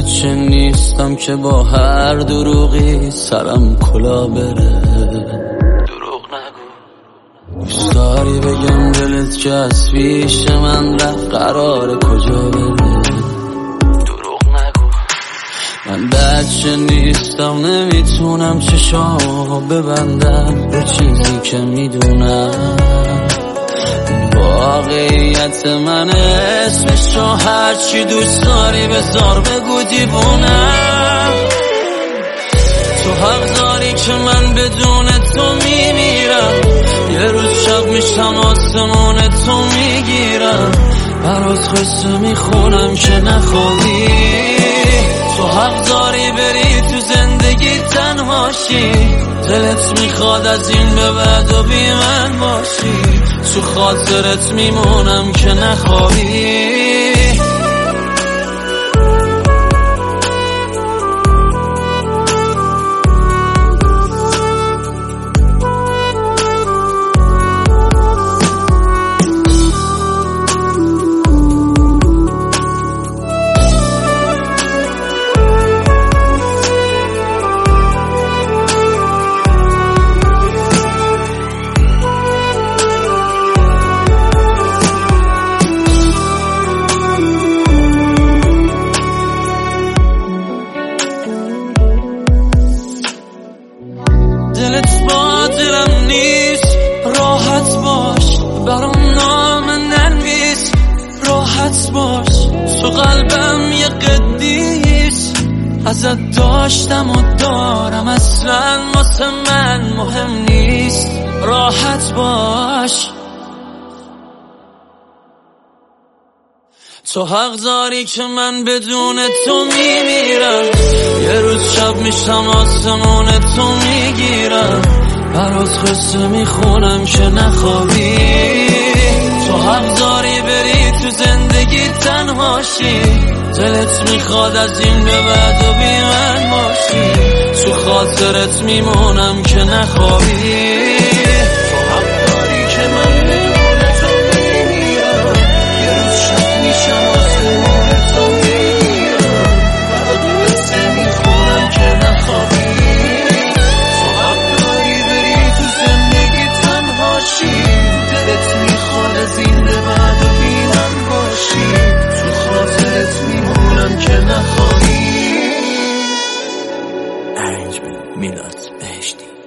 بچه نیستم که با هر دروغی سرم کلا بره. دروغ نگو. دوست داری بگم دلت که از پیش من رفت قرار کجا بره. دروغ نگو. من بچه نیستم نمیتونم چشامو ببندم رو چیزی که میدونم. واقعیت من اسمش رو هرچی دوست داری بذار بگو دیوونم. تو حق داری که من بدون تو میمیرم. یه روز شب میشم آسمون تو میگیرم. برات قصه میخونم که نخوابی. تو حق داری بری تو زندگی تنهاشی. دلت میخواد از این به بعد و بی من باشی. تو خاطرت میمونم که نخوابی. دلت با دلم نیست راحت باش. برام نام ننویس راحت باش. تو قلبم یه قدیس ازت داشتم و دارم. اصلا واسه من مهم نیست راحت باش. تو حق داری که من بدون تو میمیرم. یه روز شب میشم آسمون تو میگیرم. برات قصه میخونم که نخوابی. تو حق داری بری تو زندگی تنهاشی. دلت میخواد از این به بعد و بی من باشی. تو خاطرت میمونم که نخوابی. میلاد بهشتی.